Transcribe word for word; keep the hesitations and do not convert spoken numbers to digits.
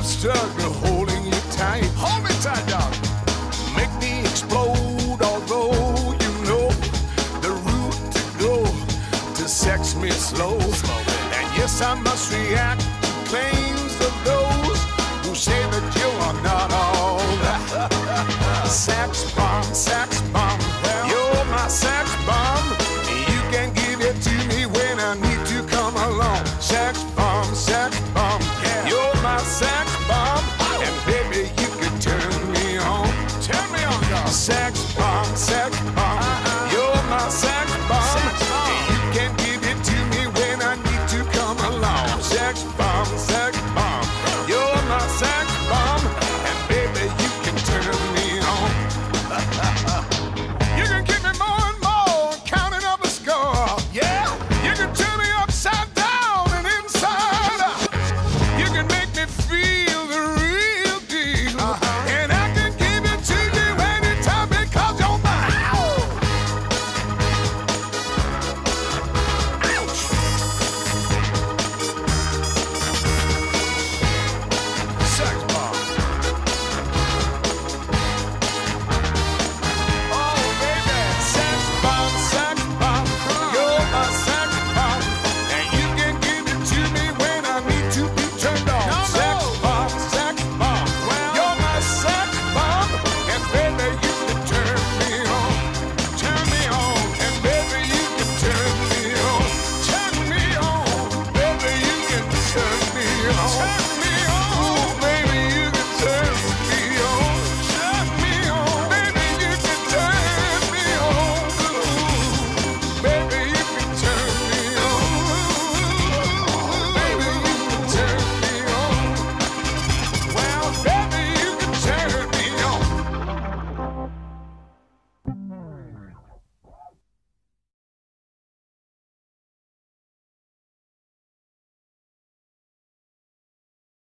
struggle holding you tight. Hold me tight, dog. Make me explode, although you know the route to go to sex me slow. And yes, I must react to claims of those who say that you are not all that. Sax bomb, sax bomb.